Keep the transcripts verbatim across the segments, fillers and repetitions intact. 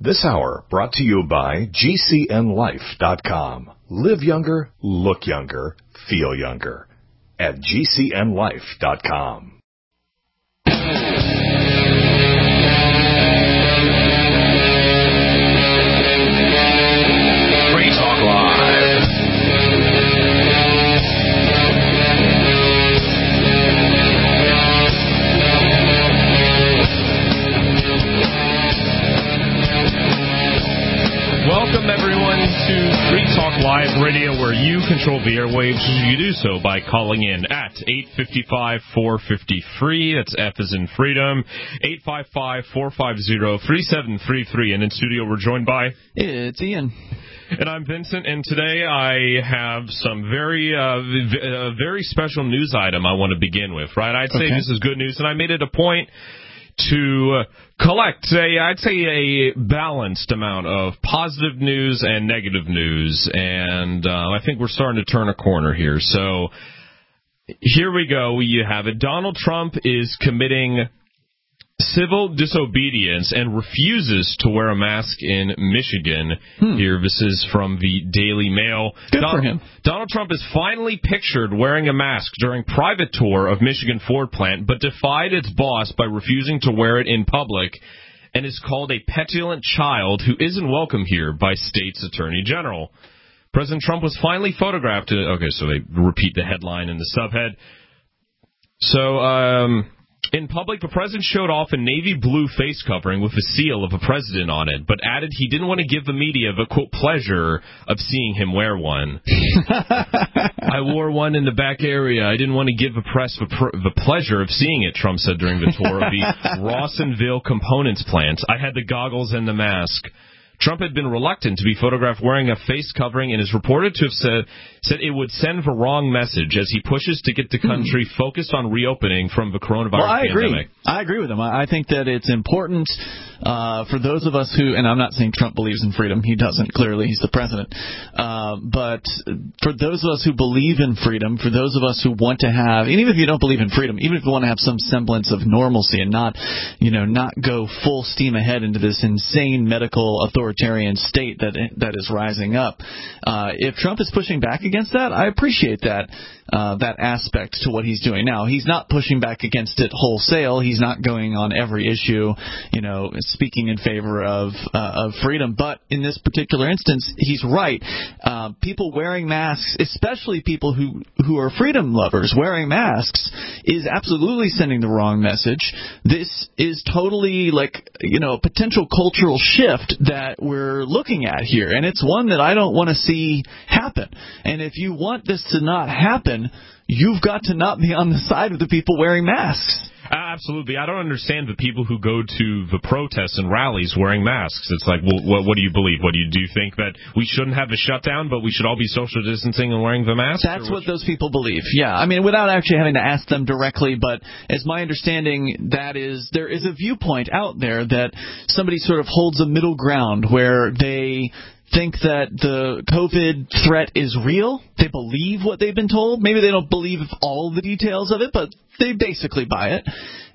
This hour brought to you by G C N life dot com. Live younger, look younger, feel younger at G C N life dot com. Free Talk Live. Welcome, everyone, to Free Talk Live Radio, where you control the airwaves. You do so by calling in at eight five five, four five zero, free. That's F as in freedom. eight five five, four five zero, three seven three three. And in studio, we're joined by... It's Ian. And I'm Vincent, and today I have some very, uh, v- uh, very special news item I want to begin with, right? I'd say Okay. this is good news, and I made it a point to collect, a, I'd say, a balanced amount of positive news and negative news, and uh, I think we're starting to turn a corner here. So here we go. You have it. Donald Trump is committing civil disobedience and refuses to wear a mask in Michigan. Hmm. Here, this is from the Daily Mail. Good Don- for him. Donald Trump is finally pictured wearing a mask during private tour of Michigan Ford plant, but defied its boss by refusing to wear it in public, and is called a petulant child who isn't welcome here by state's attorney general. President Trump was finally photographed. To, okay, so they repeat the headline in the subhead. So, um... in public, the president showed off a navy blue face covering with a seal of a president on it, but added he didn't want to give the media the, quote, pleasure of seeing him wear one. I wore one in the back area. I didn't want to give the press the, pr- the pleasure of seeing it, Trump said during the tour of the Rawsonville Components plant. I had the goggles and the mask. Trump had been reluctant to be photographed wearing a face covering and is reported to have said, said it would send the wrong message as he pushes to get the country hmm. focused on reopening from the coronavirus well, I pandemic. Agree. I agree with him. I think that it's important uh, for those of us who, and I'm not saying Trump believes in freedom. He doesn't, clearly. He's the president. Uh, but for those of us who believe in freedom, for those of us who want to have, even if you don't believe in freedom, even if you want to have some semblance of normalcy and not, you know, not go full steam ahead into this insane medical authoritarian state that that is rising up. Uh, if Trump is pushing back against that, I appreciate that uh, that aspect to what he's doing. Now, he's not pushing back against it wholesale. He's not going on every issue, you know, speaking in favor of uh, of freedom. But in this particular instance, he's right. Uh, people wearing masks, especially people who who are freedom lovers, wearing masks is absolutely sending the wrong message. This is totally like, you know, a potential cultural shift that we're looking at here, and it's one that I don't want to see happen. And if you want this to not happen, you've got to not be on the side of the people wearing masks. Absolutely. I don't understand the people who go to the protests and rallies wearing masks. It's like, well, what, what do you believe? What do you do you think that we shouldn't have a shutdown, but we should all be social distancing and wearing the masks? That's what those people believe. Yeah. I mean, without actually having to ask them directly, but as my understanding, that is, there is a viewpoint out there that somebody sort of holds a middle ground where they think that the COVID threat is real. They believe what they've been told. Maybe they don't believe all the details of it, but they basically buy it.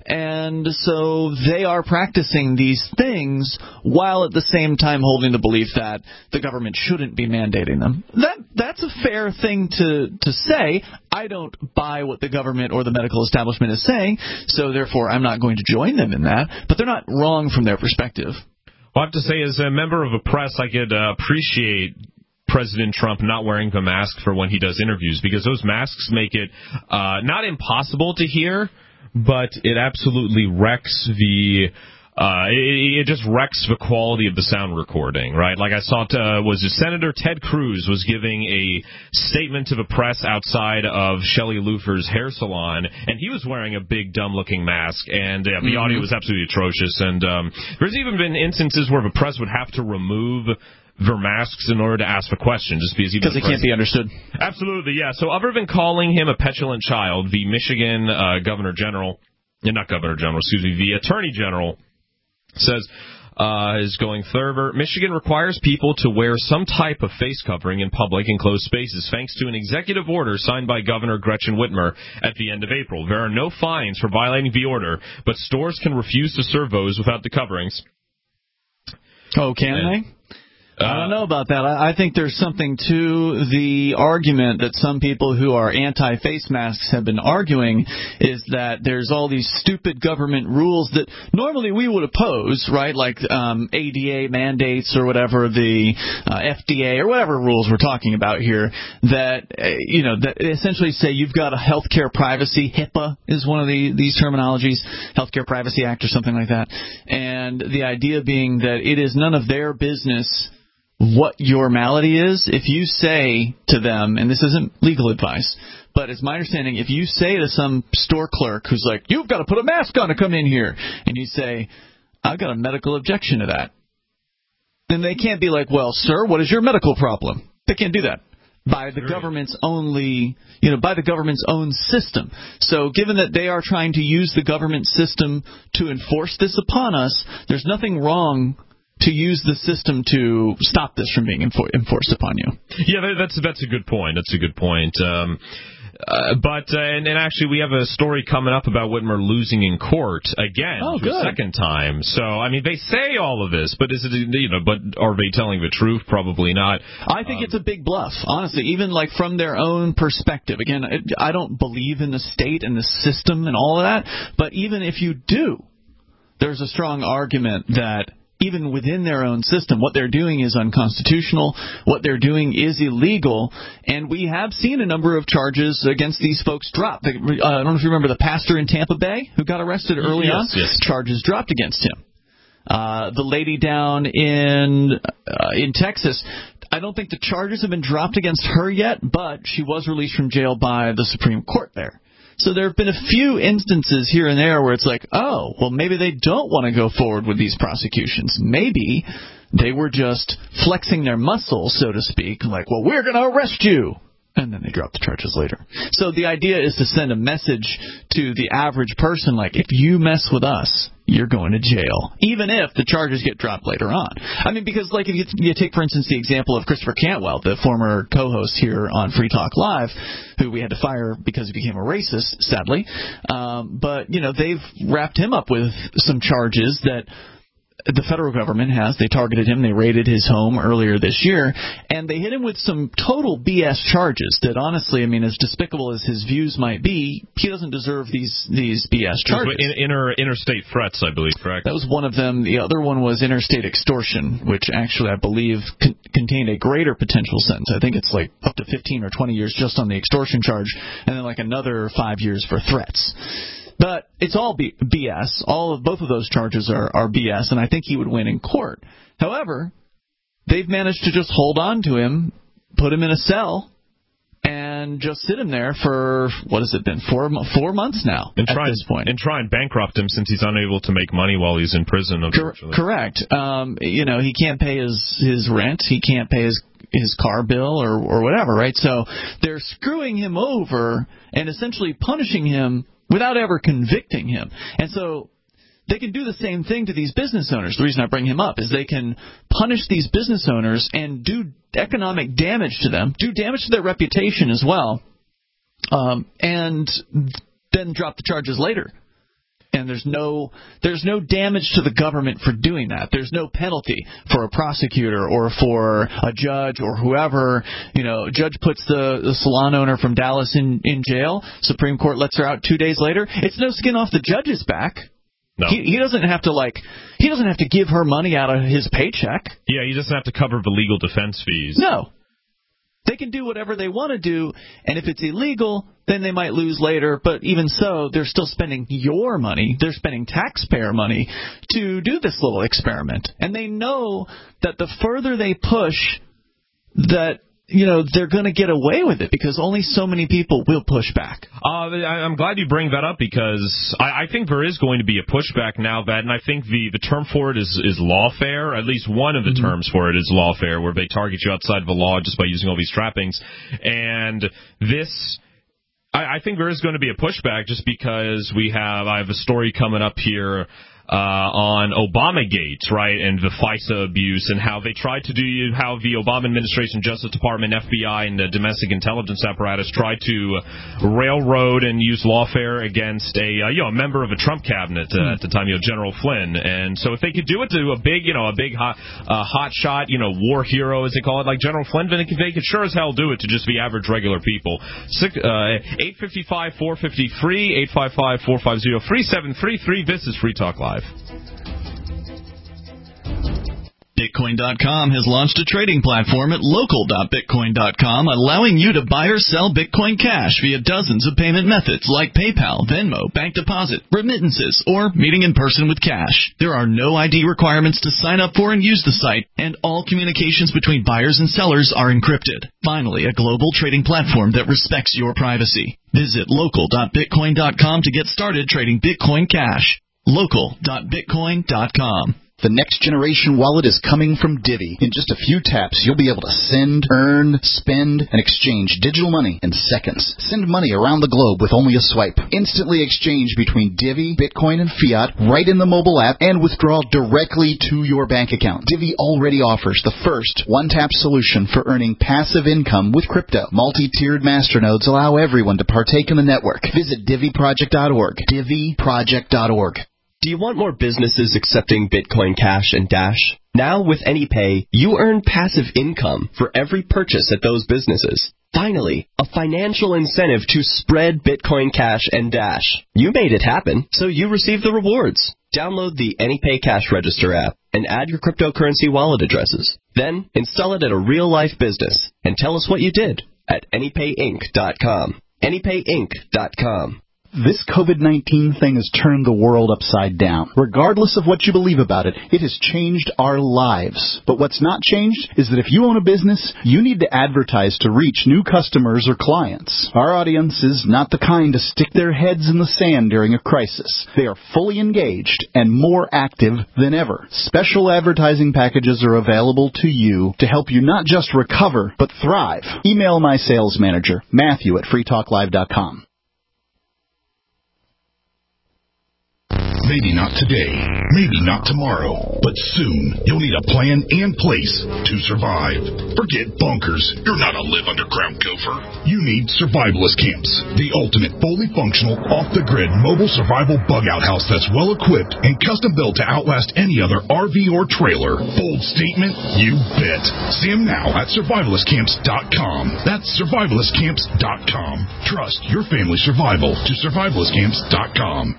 And so they are practicing these things while at the same time holding the belief that the government shouldn't be mandating them. That that's a fair thing to, to say. I don't buy what the government or the medical establishment is saying, so therefore I'm not going to join them in that. But they're not wrong from their perspective. Well, I have to say, as a member of the press, I could uh, appreciate President Trump not wearing the mask for when he does interviews, because those masks make it uh, not impossible to hear, but it absolutely wrecks the uh, it, it just wrecks the quality of the sound recording, right? Like I saw, uh, was it Senator Ted Cruz was giving a statement to the press outside of Shelley Luther's hair salon, and he was wearing a big, dumb-looking mask, and uh, the mm-hmm. audio was absolutely atrocious. And um, there's even been instances where the press would have to remove their masks in order to ask a question, just because because they can't be understood. Absolutely, yeah. So other than calling him a petulant child, the Michigan uh, Governor General, yeah, not Governor General, excuse me, the Attorney General says, uh, is going further. Michigan requires people to wear some type of face covering in public and closed spaces, thanks to an executive order signed by Governor Gretchen Whitmer at the end of April. There are no fines for violating the order, but stores can refuse to serve those without the coverings. Oh, can and, they? I don't know about that. I think there's something to the argument that some people who are anti-face masks have been arguing, is that there's all these stupid government rules that normally we would oppose, right? Like um, A D A mandates or whatever, the uh, F D A or whatever rules we're talking about here, that uh, you know that essentially say you've got a healthcare privacy, HIPAA is one of the, these terminologies, Healthcare Privacy Act or something like that, and the idea being that it is none of their business what your malady is. If you say to them, and this isn't legal advice, but it's my understanding, if you say to some store clerk who's like, you've got to put a mask on to come in here, and you say, I've got a medical objection to that, then they can't be like, well, sir, what is your medical problem? They can't do that by the government's only, you know, by the government's own system. So given that they are trying to use the government system to enforce this upon us, there's nothing wrong to use the system to stop this from being enfor- enforced upon you. Yeah, that's that's a good point. That's a good point. Um, uh, but uh, and, and actually, we have a story coming up about Whitmer losing in court again oh, for a second time. So I mean, they say all of this, but is it, you know? But are they telling the truth? Probably not. I think um, it's a big bluff, honestly. Even like from their own perspective. Again, I don't believe in the state and the system and all of that. But even if you do, there's a strong argument that even within their own system, what they're doing is unconstitutional, what they're doing is illegal, and we have seen a number of charges against these folks drop. They, uh, I don't know if you remember the pastor in Tampa Bay who got arrested early yes, on. Yes. Charges dropped against him. Uh, the lady down in uh, in Texas, I don't think the charges have been dropped against her yet, but she was released from jail by the Supreme Court there. So there have been a few instances here and there where it's like, oh, well, maybe they don't want to go forward with these prosecutions. Maybe they were just flexing their muscles, so to speak, like, well, we're going to arrest you. And then they drop the charges later. So the idea is to send a message to the average person, like, if you mess with us, you're going to jail, even if the charges get dropped later on. I mean, because, like, if you, you take, for instance, the example of Christopher Cantwell, the former co-host here on Free Talk Live, who we had to fire because he became a racist, sadly. Um, but, you know, they've wrapped him up with some charges that the federal government has. They targeted him. They raided his home earlier this year, and they hit him with some total B S charges that, honestly, I mean, as despicable as his views might be, he doesn't deserve these these B S charges. In, inter, interstate threats, I believe, correct? That was one of them. The other one was interstate extortion, which actually, I believe, con- contained a greater potential sentence. I think it's like up to fifteen or twenty years just on the extortion charge, and then like another five years for threats. But it's all B- BS. All of both of those charges are, are B S, and I think he would win in court. However, they've managed to just hold on to him, put him in a cell, and just sit him there for, what has it been, four four months now and at try, this point. And try and bankrupt him since he's unable to make money while he's in prison, unfortunately. Cor- correct. Um, you know, he can't pay his, his rent. He can't pay his his car bill or, or whatever, right? So they're screwing him over and essentially punishing him without ever convicting him. And so they can do the same thing to these business owners. The reason I bring him up is they can punish these business owners and do economic damage to them, do damage to their reputation as well, um, and then drop the charges later. And there's no there's no damage to the government for doing that. There's no penalty for a prosecutor or for a judge or whoever. You know, judge puts the, the salon owner from Dallas in, in jail. Supreme Court lets her out two days later. It's no skin off the judge's back. No. He, he doesn't have to like he doesn't have to give her money out of his paycheck. Yeah, he doesn't have to cover the legal defense fees. No. They can do whatever they want to do, and if it's illegal, then they might lose later. But even so, they're still spending your money. They're spending taxpayer money to do this little experiment. And they know that the further they push, that, you know, they're going to get away with it because only so many people will push back. Uh, I'm glad you bring that up because I, I think there is going to be a pushback now that, and I think the, the term for it is, is lawfare. At least one of the mm-hmm. terms for it is lawfare, where they target you outside of the law just by using all these trappings. And this, I, I think there is going to be a pushback just because we have, I have a story coming up here uh, on Obamagate, right, and the FISA abuse, and how they tried to do, how the Obama administration, Justice Department, F B I, and the domestic intelligence apparatus tried to railroad and use lawfare against a, uh, you know, a member of a Trump cabinet uh, at the time, you know, General Flynn. And so if they could do it to a big, you know, a big hot, uh, hot shot, you know, war hero, as they call it, like General Flynn, then they could, they could sure as hell do it to just the average regular people. Six, uh, eight five five, four five zero, free, eight five five, four five zero, three seven three three. This is Free Talk Live. Bitcoin dot com has launched a trading platform at local dot bitcoin dot com, allowing you to buy or sell Bitcoin Cash via dozens of payment methods like PayPal, Venmo, bank deposit, remittances, or meeting in person with cash. There are no I D requirements to sign up for and use the site, and all communications between buyers and sellers are encrypted. Finally, a global trading platform that respects your privacy. Visit local dot bitcoin dot com to get started trading Bitcoin Cash. local dot bitcoin dot com. The next generation wallet is coming from Divvy. In just a few taps, you'll be able to send, earn, spend, and exchange digital money in seconds. Send money around the globe with only a swipe. Instantly exchange between Divvy, Bitcoin, and fiat right in the mobile app, and withdraw directly to your bank account. Divvy already offers the first one-tap solution for earning passive income with crypto. Multi-tiered masternodes allow everyone to partake in the network. Visit Divvy Project dot org. Divvy Project dot org. Do you want more businesses accepting Bitcoin Cash and Dash? Now with AnyPay, you earn passive income for every purchase at those businesses. Finally, a financial incentive to spread Bitcoin Cash and Dash. You made it happen, so you receive the rewards. Download the AnyPay Cash Register app and add your cryptocurrency wallet addresses. Then install it at a real-life business and tell us what you did at any pay inc dot com. any pay inc dot com. This COVID nineteen thing has turned the world upside down. Regardless of what you believe about it, it has changed our lives. But what's not changed is that if you own a business, you need to advertise to reach new customers or clients. Our audience is not the kind to stick their heads in the sand during a crisis. They are fully engaged and more active than ever. Special advertising packages are available to you to help you not just recover, but thrive. Email my sales manager, Matthew at free talk live dot com. Maybe not today, maybe not tomorrow, but soon you'll need a plan and place to survive. Forget bunkers. You're not a live underground gopher. You need survivalist camps, the ultimate fully functional, off-the-grid mobile survival bug-out house that's well-equipped and custom-built to outlast any other R V or trailer. Bold statement? You bet. See them now at survivalist camps dot com. That's survivalist camps dot com. Trust your family's survival to survivalist camps dot com.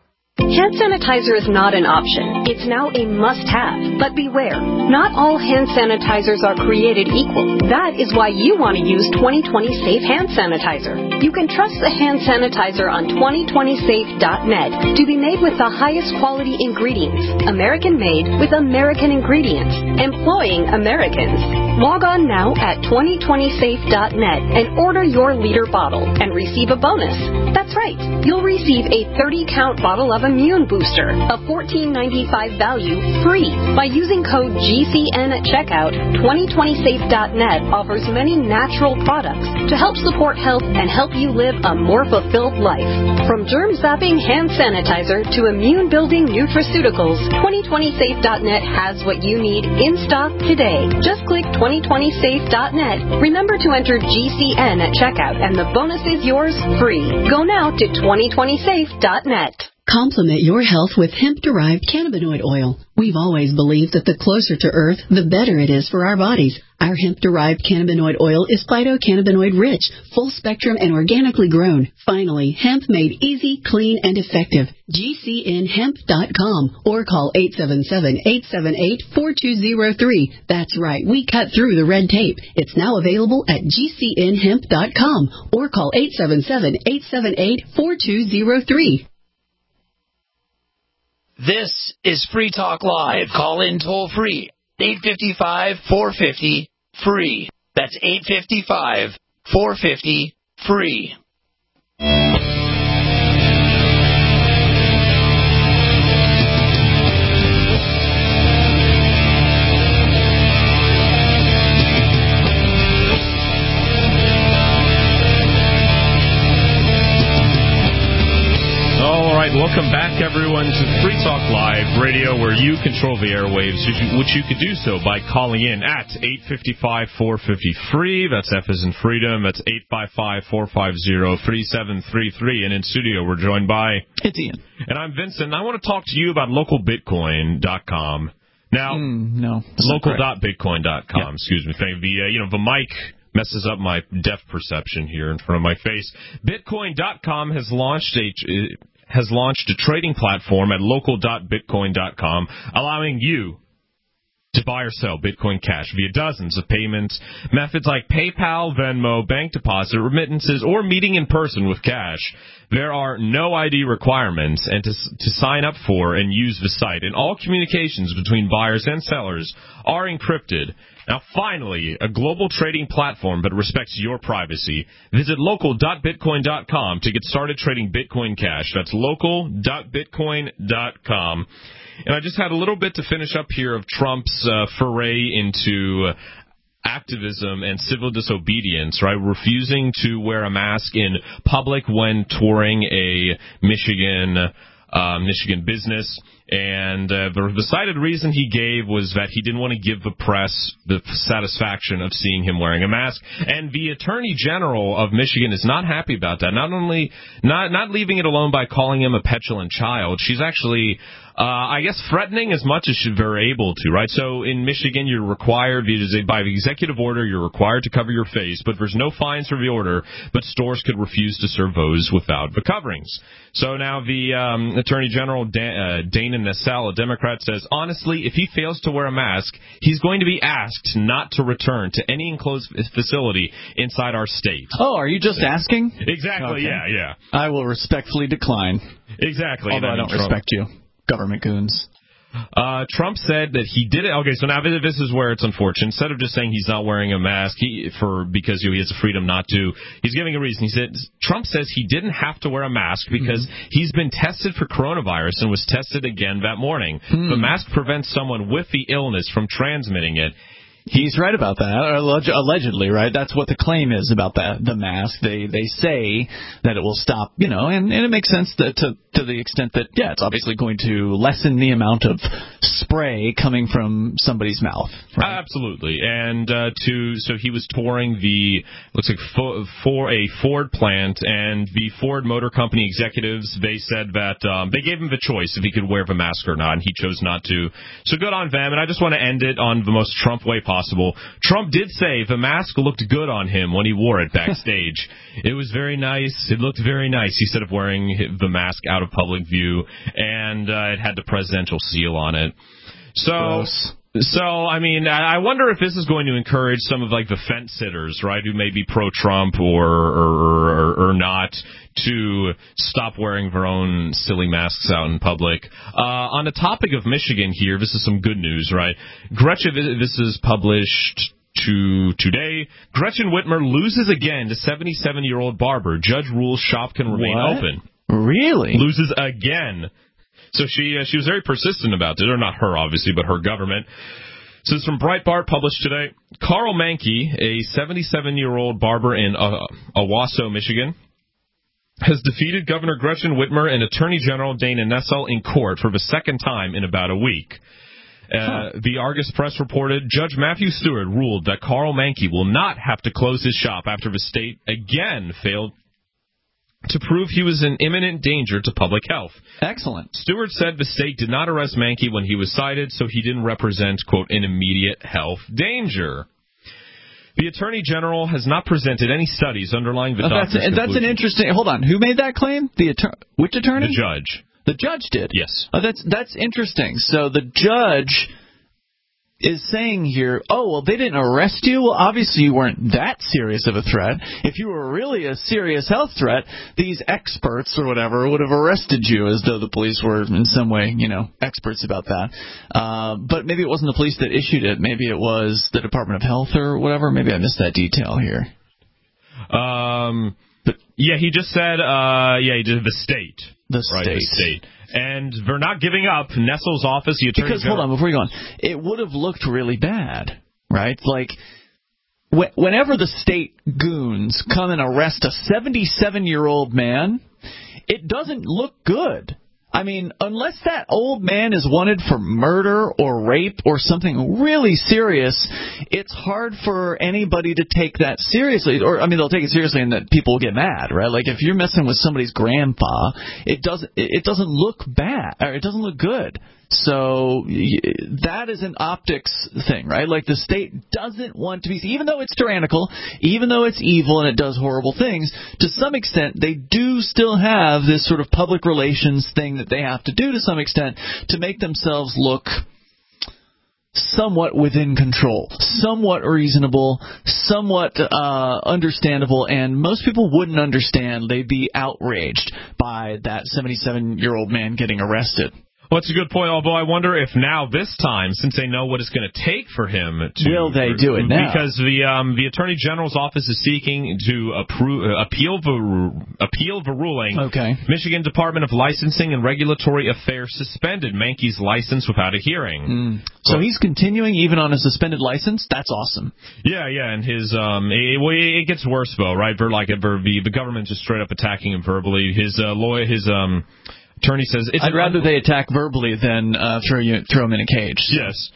Hand sanitizer is not an option. It's now a must-have. But beware, not all hand sanitizers are created equal. That is why you want to use twenty twenty Safe Hand Sanitizer. You can trust the hand sanitizer on twenty twenty safe dot net to be made with the highest quality ingredients, American-made with American ingredients, employing Americans. Log on now at twenty twenty safe dot net and order your liter bottle and receive a bonus. That's right, you'll receive a thirty count bottle of Immune Booster, a fourteen ninety-five value, free. By using code G C N at checkout, twenty twenty safe dot net offers many natural products to help support health and help you live a more fulfilled life. From germ-zapping hand sanitizer to immune-building nutraceuticals, twenty twenty safe dot net has what you need in stock today. Just click twenty twenty safe dot net. Remember to enter G C N at checkout, and the bonus is yours free. Go now to twenty twenty safe dot net. Complement your health with hemp-derived cannabinoid oil. We've always believed that the closer to Earth, the better it is for our bodies. Our hemp-derived cannabinoid oil is phytocannabinoid-rich, full-spectrum, and organically grown. Finally, hemp made easy, clean, and effective. G C N hemp dot com or call eight seven seven, eight seven eight, four two zero three. That's right, we cut through the red tape. It's now available at G C N hemp dot com or call eight seven seven, eight seven eight, four two zero three. This is Free Talk Live. Call in toll free. eight five five, four five zero, free. That's eight five five, four five zero, free. Welcome back everyone, to Free Talk Live Radio, where you control the airwaves, which you could do so by calling in at eight five five, four five zero, free. That's F as in freedom. That's eight five five, four five zero, three seven three three. And in studio, we're joined by... It's Ian. And I'm Vincent. I want to talk to you about local bitcoin dot com. Now, mm, no, local dot bitcoin dot com, yeah. excuse me. The, uh, you know, the mic messes up my depth perception here in front of my face. bitcoin dot com has launched a... has launched a trading platform at local dot bitcoin dot com, allowing you to buy or sell Bitcoin Cash via dozens of payment methods like PayPal, Venmo, bank deposit, remittances, or meeting in person with cash. There are no I D requirements and to, to sign up for and use the site, and all communications between buyers and sellers are encrypted. Now, finally, a global trading platform that respects your privacy. Visit local dot bitcoin dot com to get started trading Bitcoin Cash. That's local dot bitcoin dot com. And I just had a little bit to finish up here of Trump's uh, foray into activism and civil disobedience, right? Refusing to wear a mask in public when touring a Michigan uh, Michigan business. And uh, the, the cited reason he gave was that he didn't want to give the press the satisfaction of seeing him wearing a mask. And the Attorney General of Michigan is not happy about that. Not only not not leaving it alone by calling him a petulant child, she's actually, uh, I guess, threatening as much as they're able to, right? So in Michigan, you're required, by the executive order, you're required to cover your face, but there's no fines for the order, but stores could refuse to serve those without the coverings. So now the um, Attorney General, Dan, uh, Dana Nessel, a Democrat, says, honestly, if he fails to wear a mask, he's going to be asked not to return to any enclosed facility inside our state. Oh, are you just asking? Exactly, okay. yeah, yeah. I will respectfully decline. Exactly. Although I don't Trump. respect you, government goons. Uh, Trump said that he did it. Okay, so now this is where it's unfortunate. Instead of just saying he's not wearing a mask he, for because you know, he has the freedom not to, he's giving a reason. He said Trump says he didn't have to wear a mask because mm-hmm. he's been tested for coronavirus and was tested again that morning. Mm. The mask prevents someone with the illness from transmitting it. He's right about that, allegedly, right? That's what the claim is about that, the mask. They they say that it will stop, you know, and, and it makes sense that to to the extent that, yeah, it's obviously going to lessen the amount of spray coming from somebody's mouth. Right? Absolutely. And uh, to so he was touring the, looks like for, for a Ford plant, and the Ford Motor Company executives, they said that um, they gave him the choice if he could wear the mask or not, and he chose not to. So good on them, and I just want to end it on the most Trump way possible. Possible. Trump did say the mask looked good on him when he wore it backstage. It was very nice. It looked very nice. He said of wearing the mask out of public view, and uh, it had the presidential seal on it. So, Gross. so I mean, I wonder if this is going to encourage some of like the fence sitters, right, who may be pro-Trump or or, or, or not, to stop wearing their own silly masks out in public. Uh, on the topic of Michigan here, this is some good news, right? Gretchen, this is published to today. Gretchen Whitmer loses again to seventy-seven-year-old barber. Judge rules shop can remain what? open. Really? Loses again. So she uh, she was very persistent about it, or not her, obviously, but her government. So it's from Breitbart, published today. Carl Mankey, a seventy-seven-year-old barber in uh, Owasso, Michigan, has defeated Governor Gretchen Whitmer and Attorney General Dana Nessel in court for the second time in about a week. Uh, huh. The Argus Press reported Judge Matthew Stewart ruled that Carl Mankey will not have to close his shop after the state again failed to prove he was in imminent danger to public health. Excellent. Stewart said the state did not arrest Mankey when he was cited, so he didn't represent, quote, an immediate health danger. The Attorney General has not presented any studies underlying the oh, doctor's that's, that's an interesting... Hold on. Who made that claim? The attorney? Which attorney? The judge. The judge did? Yes. Oh, that's that's interesting. So the judge is saying here, oh, well, they didn't arrest you? Well, obviously you weren't that serious of a threat. If you were really a serious health threat, these experts or whatever would have arrested you, as though the police were in some way, you know, experts about that. Uh, but maybe it wasn't the police that issued it. Maybe it was the Department of Health or whatever. Maybe I missed that detail here. Um, but yeah, he just said, uh, yeah, he did the state. The right, state. The state. And they're not giving up. Nessel's office, the attorney Because, general. hold on, before you go on. It would have looked really bad, right? Like, wh- whenever the state goons come and arrest a seventy-seven-year-old man, it doesn't look good. I mean, unless that old man is wanted for murder or rape or something really serious, it's hard for anybody to take that seriously. Or, I mean, they'll take it seriously and that people will get mad, right? Like, if you're messing with somebody's grandpa, it doesn't, it doesn't look bad, or it doesn't look good. So that is an optics thing, right? Like, the state doesn't want to be, even though it's tyrannical, even though it's evil and it does horrible things, to some extent they do still have this sort of public relations thing that they have to do to some extent to make themselves look somewhat within control, somewhat reasonable, somewhat uh, understandable, and most people wouldn't understand. They'd be outraged by that seventy-seven-year-old man getting arrested. Well, that's a good point, although I wonder if now, this time, since they know what it's going to take for him to... Will they do it now? Because the um, the Attorney General's office is seeking to approve, uh, appeal, the, appeal the ruling. Okay. Michigan Department of Licensing and Regulatory Affairs suspended Menke's license without a hearing. Mm. So he's continuing even on a suspended license? That's awesome. Yeah, yeah, and his... um, it, it gets worse, though, right? For, like, for the, the government just straight up attacking him verbally. His uh, lawyer, his... um. Attorney says it's I'd rather they attack verbally than uh, throw you throw him in a cage. So. Yes.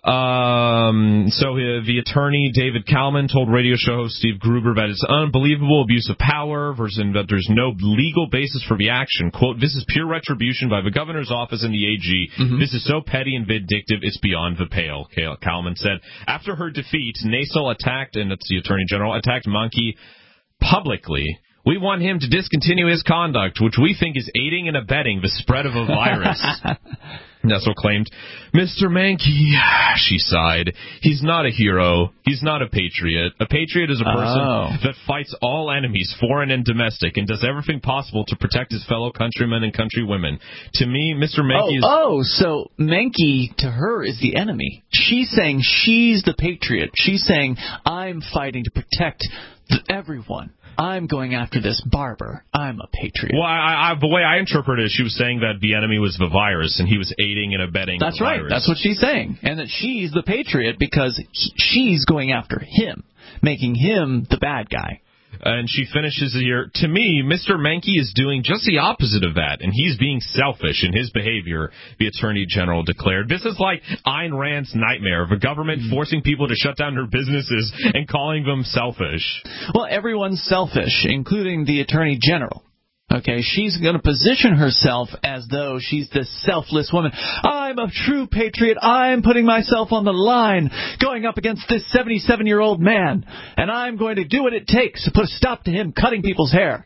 Um, so uh, the attorney, David Kalman, told radio show host Steve Gruber that it's unbelievable abuse of power versus that there's no legal basis for the action. Quote, this is pure retribution by the governor's office and the A G. Mm-hmm. This is so petty and vindictive, it's beyond the pale, Kalman said. After her defeat, Nasal attacked, and that's the attorney general, attacked Menke publicly. We want him to discontinue his conduct, which we think is aiding and abetting the spread of a virus. Nessel claimed, Mister Menke, she sighed, he's not a hero. He's not a patriot. A patriot is a person oh. that fights all enemies, foreign and domestic, and does everything possible to protect his fellow countrymen and countrywomen. To me, Mister Menke oh, is... Oh, so Menke, to her, is the enemy. She's saying she's the patriot. She's saying, I'm fighting to protect everyone. I'm going after this barber. I'm a patriot. Well, I, I, the way I interpret it, she was saying that the enemy was the virus, and he was aiding and abetting That's the right. virus. That's what she's saying. And that she's the patriot because he, she's going after him, making him the bad guy. And she finishes here, to me, Mister Menke is doing just the opposite of that, and he's being selfish in his behavior, the Attorney General declared. This is like Ayn Rand's nightmare of a government forcing people to shut down their businesses and calling them selfish. Well, everyone's selfish, including the Attorney General. Okay, she's going to position herself as though she's this selfless woman. I'm a true patriot. I'm putting myself on the line, going up against this seventy-seven-year-old man, and I'm going to do what it takes to put a stop to him cutting people's hair.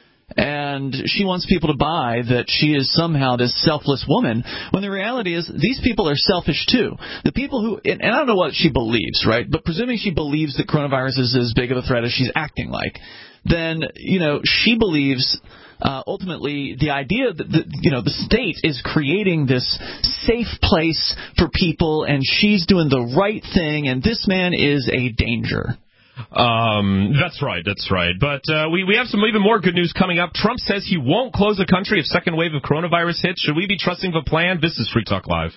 And she wants people to buy that she is somehow this selfless woman, when the reality is these people are selfish too. The people who, and I don't know what she believes, right, but presuming she believes that coronavirus is as big of a threat as she's acting like, then, you know, she believes... Uh, ultimately, the idea that the, you know the state is creating this safe place for people, and she's doing the right thing, and this man is a danger. Um, that's right, that's right. But uh, we, we have some even more good news coming up. Trump says he won't close the country if second wave of coronavirus hits. Should we be trusting the plan? This is Free Talk Live.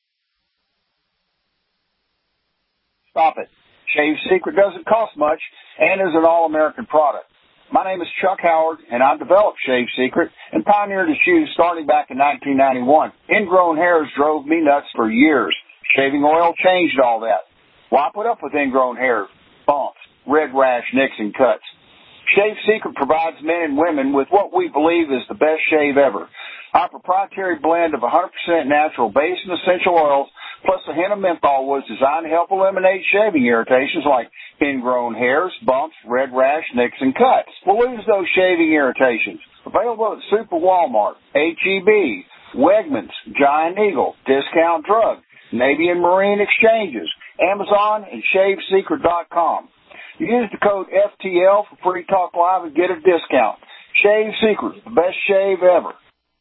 Stop it. Shave Secret doesn't cost much and is an all-American product. My name is Chuck Howard, and I developed Shave Secret and pioneered its use starting back in nineteen ninety-one. Ingrown hairs drove me nuts for years. Shaving oil changed all that. Why put up with ingrown hair, bumps, red rash, nicks, and cuts? Shave Secret provides men and women with what we believe is the best shave ever. Our proprietary blend of one hundred percent natural base and essential oils plus a hint of menthol was designed to help eliminate shaving irritations like ingrown hairs, bumps, red rash, nicks, and cuts. We'll lose those shaving irritations. Available at Super Walmart, H E B, Wegmans, Giant Eagle, Discount Drug, Navy and Marine Exchanges, Amazon, and shave secret dot com. Use the code F T L for Free Talk Live and get a discount. Shave Secret, the best shave ever.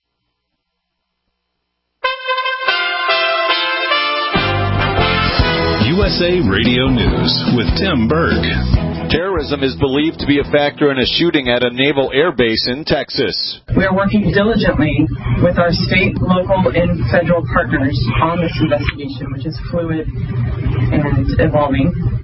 U S A Radio News with Tim Berg. Terrorism is believed to be a factor in a shooting at a naval air base in Texas. We are working diligently with our state, local, and federal partners on this investigation, which is fluid and evolving.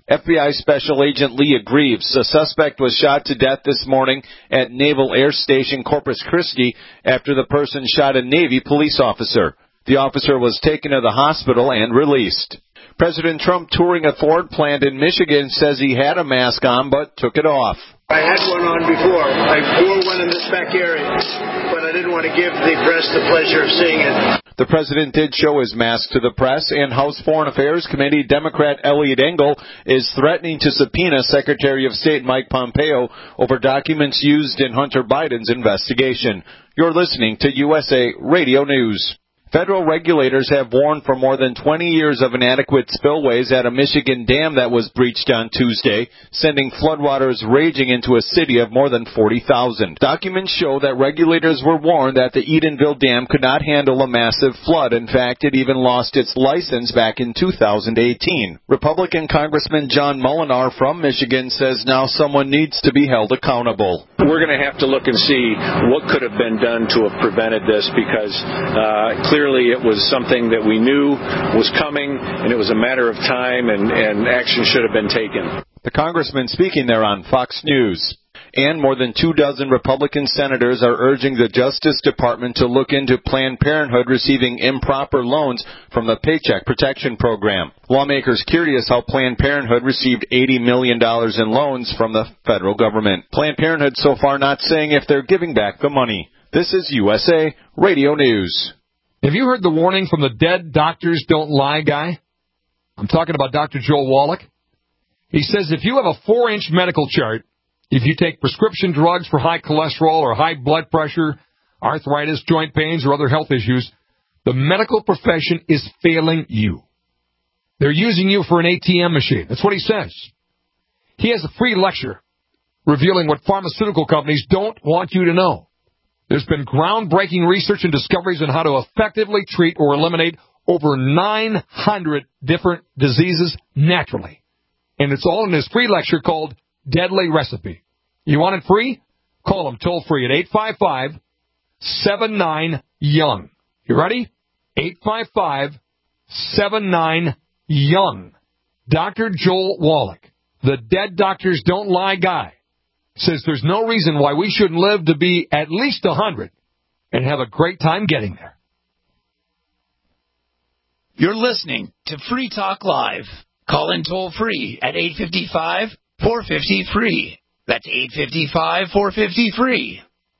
F B I Special Agent Leah Greaves, a suspect, was shot to death this morning at Naval Air Station Corpus Christi after the person shot a Navy police officer. The officer was taken to the hospital and released. President Trump, touring a Ford plant in Michigan, says he had a mask on but took it off. I had one on before. I wore one in this back area, but I didn't want to give the press the pleasure of seeing it. The president did show his mask to the press, and House Foreign Affairs Committee Democrat Eliot Engel is threatening to subpoena Secretary of State Mike Pompeo over documents used in Hunter Biden's investigation. You're listening to U S A Radio News. Federal regulators have warned for more than twenty years of inadequate spillways at a Michigan dam that was breached on Tuesday, sending floodwaters raging into a city of more than forty thousand. Documents show that regulators were warned that the Edenville Dam could not handle a massive flood. In fact, it even lost its license back in two thousand eighteen. Republican Congressman John Molinar from Michigan says now someone needs to be held accountable. We're going to have to look and see what could have been done to have prevented this, because uh, clearly Clearly, it was something that we knew was coming, and it was a matter of time, and, and action should have been taken. The congressman speaking there on Fox News. And more than two dozen Republican senators are urging the Justice Department to look into Planned Parenthood receiving improper loans from the Paycheck Protection Program. Lawmakers curious how Planned Parenthood received eighty million dollars in loans from the federal government. Planned Parenthood so far not saying if they're giving back the money. This is U S A Radio News. Have you heard the warning from the dead doctors don't lie guy? I'm talking about Doctor Joel Wallach. He says if you have a four-inch medical chart, if you take prescription drugs for high cholesterol or high blood pressure, arthritis, joint pains, or other health issues, the medical profession is failing you. They're using you for an A T M machine. That's what he says. He has a free lecture revealing what pharmaceutical companies don't want you to know. There's been groundbreaking research and discoveries on how to effectively treat or eliminate over nine hundred different diseases naturally. And it's all in his free lecture called Deadly Recipe. You want it free? Call him toll free at eight five five, seven nine, young. You ready? eight five five, seven nine, young. Doctor Joel Wallach, the dead doctors don't lie guy, says there's no reason why we shouldn't live to be at least one hundred and have a great time getting there. You're listening to Free Talk Live. Call in toll free at eight five five, four five zero, free. That's eight five five, four five zero, free.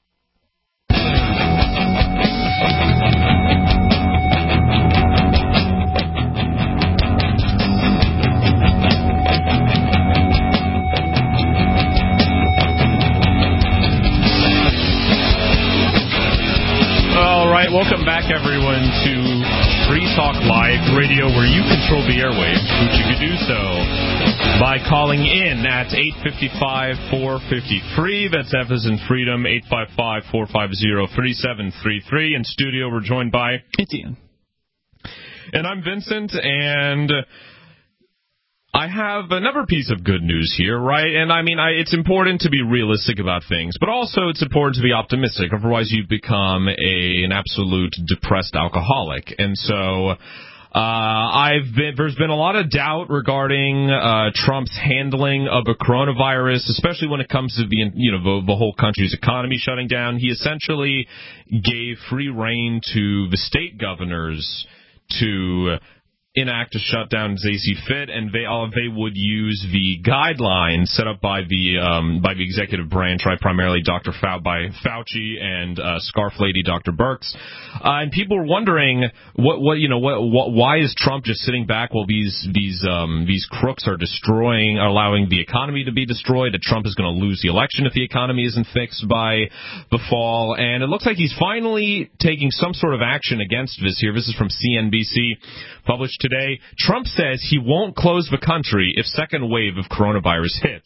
All right, welcome back, everyone, to Free Talk Live Radio, where you control the airwaves, which you can do so by calling in at eight five five, four five zero, free. That's F as in freedom, eight five five, four five zero, three seven three three. In studio, we're joined by Etienne. And I'm Vincent, and I have another piece of good news here, right? And I mean, I, it's important to be realistic about things, but also it's important to be optimistic. Otherwise, you become a, an absolute depressed alcoholic. And so, uh, I've been, there's been a lot of doubt regarding, uh, Trump's handling of the coronavirus, especially when it comes to the, you know, the, the whole country's economy shutting down. He essentially gave free rein to the state governors to enact a shutdown as they see fit, and they all they would use the guidelines set up by the um, by the executive branch, right? Primarily Doctor Fau- by Fauci and uh, Scarf Lady Doctor Birx, uh, and people are wondering what what you know what, what why is Trump just sitting back while these these um, these crooks are destroying, allowing the economy to be destroyed? That Trump is going to lose the election if the economy isn't fixed by the fall, and it looks like he's finally taking some sort of action against this here. This is from C N B C, published today. Trump says he won't close the country if second wave of coronavirus hits.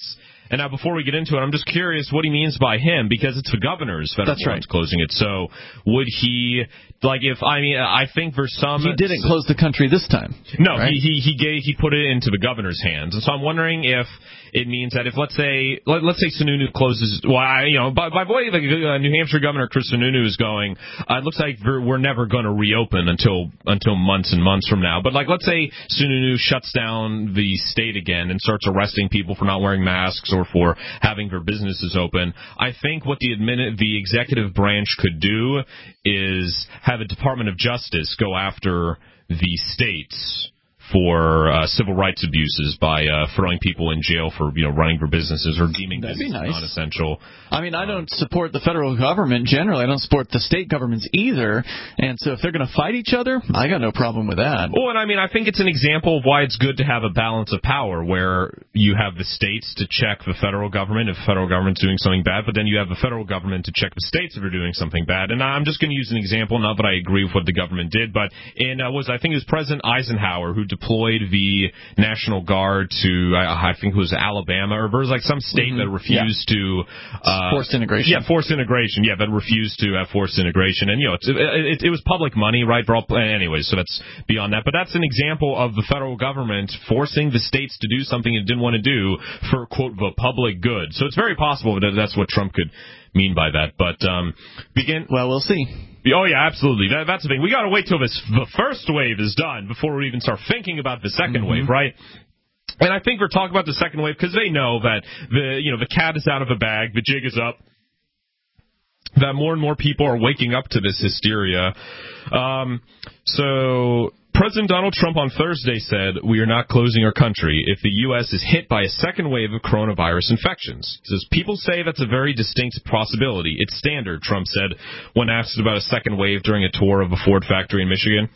And now, before we get into it, I'm just curious what he means by him, because it's the governor's federal That's right. closing it. So would he, like, if, I mean, I think for some... He didn't close the country this time. No, right? he, he, he, gave, he put it into the governor's hands. And so I'm wondering if it means that if, let's say, let, let's say Sununu closes, well, I, you know, by, by the way, the uh, New Hampshire Governor Chris Sununu is going, uh, it looks like we're, we're never going to reopen until until months and months from now. But, like, let's say Sununu shuts down the state again and starts arresting people for not wearing masks or for having their businesses open. I think what the admin, the executive branch could do is have a Department of Justice go after the states for uh, civil rights abuses by uh, throwing people in jail for, you know, running for businesses or deeming That'd business be nice. non-essential. I mean, I don't support the federal government generally. I don't support the state governments either. And so if they're going to fight each other, I got no problem with that. Well, and I mean, I think it's an example of why it's good to have a balance of power where you have the states to check the federal government if the federal government's doing something bad, but then you have the federal government to check the states if they're doing something bad. And I'm just going to use an example, not that I agree with what the government did, but in uh, was I think it was President Eisenhower who deployed the National Guard to, I, I think it was Alabama, or there was like some state mm-hmm. that refused yeah. to... Uh, forced integration. Yeah, forced integration, yeah, that refused to have forced integration. And, you know, it, it, it was public money, right? For all, anyways, so that's beyond that. But that's an example of the federal government forcing the states to do something it didn't want to do for, quote, the public good. So it's very possible that that's what Trump could mean by that. But um, begin... Well, we'll see. Oh, yeah, absolutely. That, that's the thing. We got to wait till this the first wave is done before we even start thinking about the second mm-hmm. wave, right? And I think we're talking about the second wave because they know that the you know the cat is out of the bag, the jig is up, that more and more people are waking up to this hysteria. Um, so... President Donald Trump on Thursday said, "We are not closing our country if the U S is hit by a second wave of coronavirus infections." He says, "People say that's a very distinct possibility. It's standard," Trump said when asked about a second wave during a tour of a Ford factory in Michigan.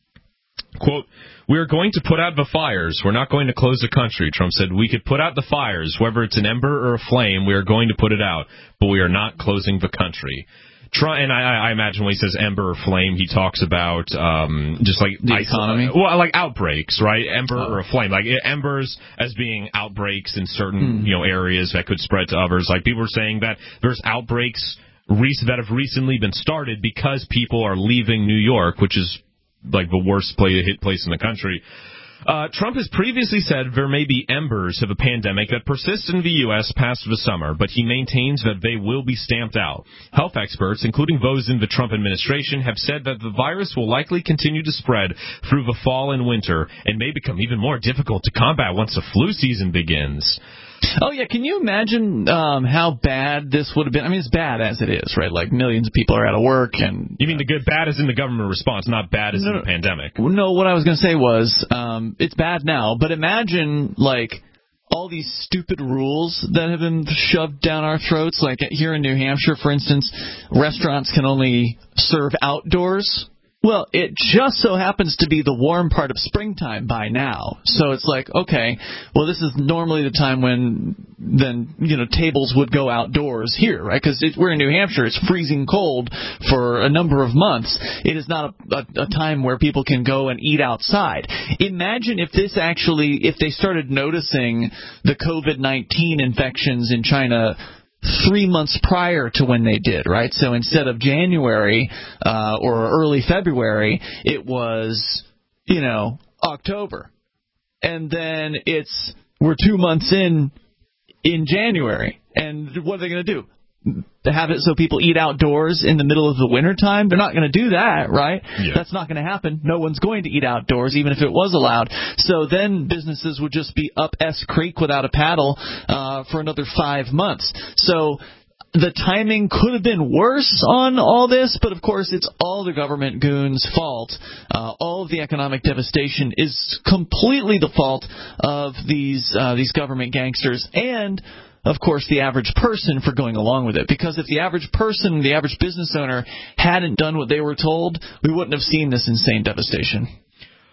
Quote, "We are going to put out the fires. We're not going to close the country," Trump said. "We could put out the fires. Whether it's an ember or a flame, we are going to put it out. But we are not closing the country." Try, and I, I imagine when he says ember or flame, he talks about um, just like the ice, economy, well, like outbreaks, right? Ember oh. or a flame, like embers as being outbreaks in certain mm. you know areas that could spread to others. Like people are saying that there's outbreaks that have recently been started because people are leaving New York, which is like the worst play, hit place in the country. Uh, Trump has previously said there may be embers of a pandemic that persist in the U S past the summer, but he maintains that they will be stamped out. Health experts, including those in the Trump administration, have said that the virus will likely continue to spread through the fall and winter and may become even more difficult to combat once the flu season begins. Oh, yeah. Can you imagine um, how bad this would have been? I mean, it's bad as it is, right? Like, millions of people are out of work. And You mean the good bad is in the government response, not bad as no, in the pandemic? No, what I was going to say was um, it's bad now, but imagine, like, all these stupid rules that have been shoved down our throats. Like, here in New Hampshire, for instance, restaurants can only serve outdoors. Well, it just so happens to be the warm part of springtime by now. So it's like, okay, well, this is normally the time when then, you know, tables would go outdoors here, right? Because we're in New Hampshire. It's freezing cold for a number of months. It is not a, a, a time where people can go and eat outside. Imagine if this actually, if they started noticing the COVID nineteen infections in China three months prior to when they did, right? So instead of January uh, or early February, it was, you know, October. And then it's, we're two months in, in January. And what are they going to do? Have it so people eat outdoors in the middle of the wintertime? They're not going to do that, right? Yeah. That's not going to happen. No one's going to eat outdoors, even if it was allowed. So then businesses would just be up S Creek without a paddle uh, for another five months. So the timing could have been worse on all this, but of course it's all the government goons' fault. Uh, all of the economic devastation is completely the fault of these uh, these government gangsters and, of course, the average person for going along with it. Because if the average person, the average business owner, hadn't done what they were told, we wouldn't have seen this insane devastation.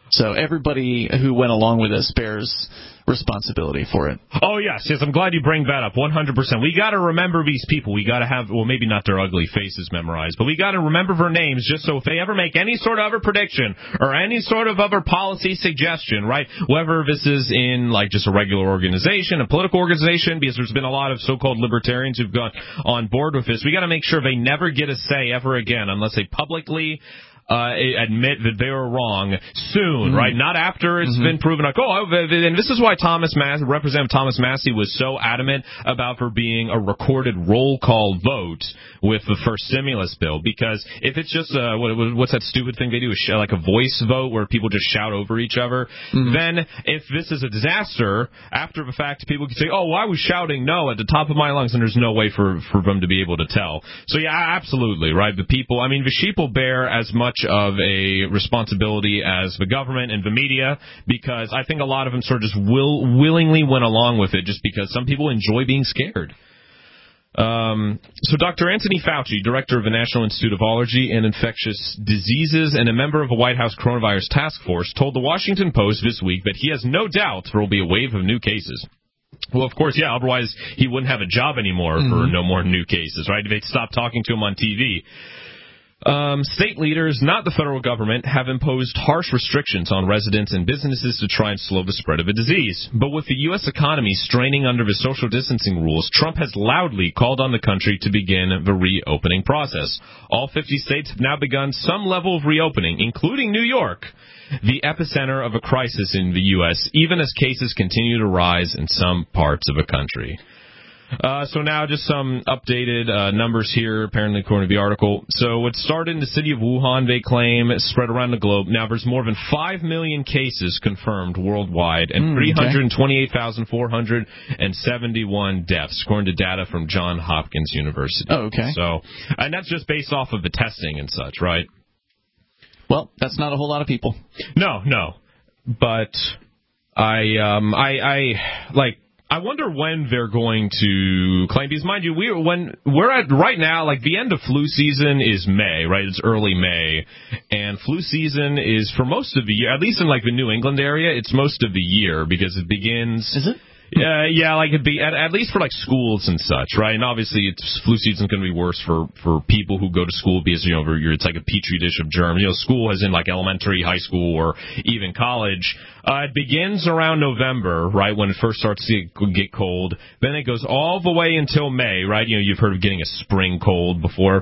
So everybody who went along with this bears responsibility for it. Oh, yes, yes, I'm glad you bring that up, one hundred percent. We got to remember these people. We got to have, well, maybe not their ugly faces memorized, but we got to remember their names just so if they ever make any sort of other prediction or any sort of other policy suggestion, right, whether this is in, like, just a regular organization, a political organization, because there's been a lot of so-called libertarians who've gone on board with this, we got to make sure they never get a say ever again unless they publicly Uh, admit that they were wrong soon, mm-hmm. right? Not after it's mm-hmm. been proven like, oh, and this is why Thomas Mass- Representative Thomas Massie was so adamant about there being a recorded roll call vote with the first stimulus bill, because if it's just uh, what, what's that stupid thing they do, like a voice vote where people just shout over each other, mm-hmm. then if this is a disaster, after the fact, people can say, oh, well, I was shouting no at the top of my lungs, and there's no way for, for them to be able to tell. So, yeah, absolutely, right? The people, I mean, the sheeple bear as much of a responsibility as the government and the media, because I think a lot of them sort of just will willingly went along with it just because some people enjoy being scared. Um, so Doctor Anthony Fauci, director of the National Institute of Allergy and Infectious Diseases and a member of the White House Coronavirus Task Force, told the Washington Post this week that he has no doubt there will be a wave of new cases. Well, of course, yeah, otherwise he wouldn't have a job anymore mm-hmm. for no more new cases, right? They'd stop talking to him on T V. Um, state leaders, not the federal government, have imposed harsh restrictions on residents and businesses to try and slow the spread of a disease. But with the U S economy straining under the social distancing rules, Trump has loudly called on the country to begin the reopening process. All fifty states have now begun some level of reopening, including New York, the epicenter of a crisis in the U S, even as cases continue to rise in some parts of the country. Uh, so now just some updated uh, numbers here, apparently according to the article. So it started in the city of Wuhan, they claim, it spread around the globe. Now there's more than five million cases confirmed worldwide and mm, three hundred twenty-eight thousand four hundred seventy-one deaths, according to data from Johns Hopkins University. Oh, okay. So, and that's just based off of the testing and such, right? Well, that's not a whole lot of people. No, no. But I, um, I, I, like, I wonder when they're going to claim, because mind you, we when we're at right now, like the end of flu season is May, right? It's early May, and flu season is for most of the year, at least in like the New England area, it's most of the year because it begins. Is it? Uh, yeah, like it'd be at, at least for like schools and such, right? And obviously, it's flu season's going to be worse for for people who go to school because you know it's like a petri dish of germs. You know, school is in like elementary, high school, or even college. Uh, it begins around November, right, when it first starts to get cold. Then it goes all the way until May, right? You know, you've heard of getting a spring cold before.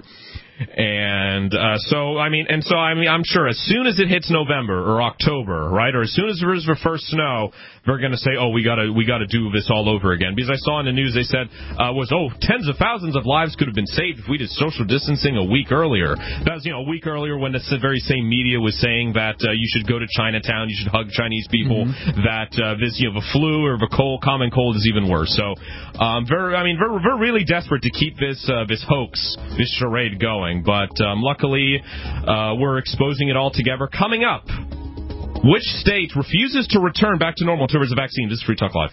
And uh, so, I mean, and so, I mean, I'm sure as soon as it hits November or October, right, or as soon as there is the first snow, they're going to say, oh, we got to we got to do this all over again. Because I saw in the news they said uh, was, oh, tens of thousands of lives could have been saved if we did social distancing a week earlier. That was, you know, a week earlier when the very same media was saying that uh, you should go to Chinatown, you should hug Chinese people, mm-hmm. that uh, this, you know, the flu or the cold, common cold is even worse. So, um, very, I mean, we're, we're really desperate to keep this uh, this hoax, this charade going. But um, luckily, uh, we're exposing it all together. Coming up, which state refuses to return back to normal towards the vaccine? This is Free Talk Live.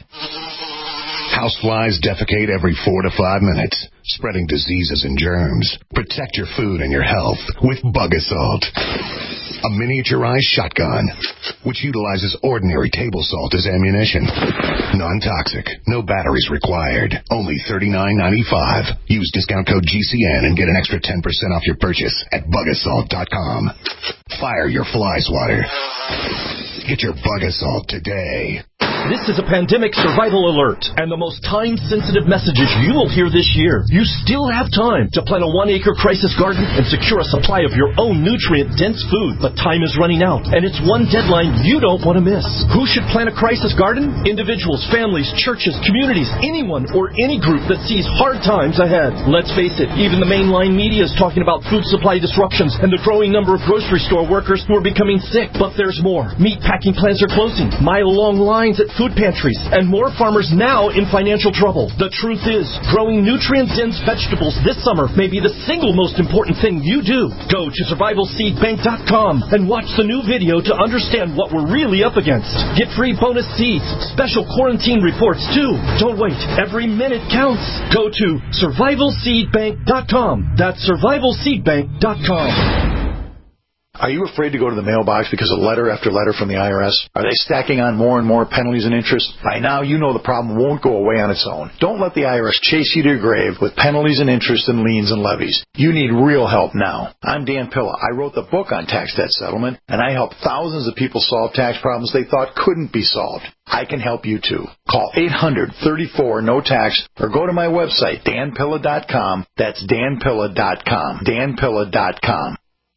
Houseflies defecate every four to five minutes, spreading diseases and germs. Protect your food and your health with Bug Assault. A miniaturized shotgun, which utilizes ordinary table salt as ammunition. Non-toxic, no batteries required. Only thirty-nine ninety-five. Use discount code G C N and get an extra ten percent off your purchase at bug assault dot com. Fire your fly swatter. Get your Bug Assault today. This is a pandemic survival alert and the most time-sensitive messages you will hear this year. You still have time to plant a one-acre crisis garden and secure a supply of your own nutrient-dense food. But time is running out, and it's one deadline you don't want to miss. Who should plant a crisis garden? Individuals, families, churches, communities, anyone or any group that sees hard times ahead. Let's face it, even the mainline media is talking about food supply disruptions and the growing number of grocery store workers who are becoming sick. But there's more. Meat packing plants are closing, mile-long lines at food pantries, and more farmers now in financial trouble. The truth is, growing nutrient-dense vegetables this summer may be the single most important thing you do. Go to survival seed bank dot com and watch the new video to understand what we're really up against. Get free bonus seeds, special quarantine reports too. Don't wait. Every minute counts. Go to survival seed bank dot com. That's survival seed bank dot com. Are you afraid to go to the mailbox because of letter after letter from the I R S? Are they stacking on more and more penalties and interest? By now, you know the problem won't go away on its own. Don't let the I R S chase you to your grave with penalties and interest and liens and levies. You need real help now. I'm Dan Pilla. I wrote the book on tax debt settlement, and I help thousands of people solve tax problems they thought couldn't be solved. I can help you too. Call eight hundred, thirty-four, no tax or go to my website, dan pilla dot com. That's dan pilla dot com. dan pilla dot com.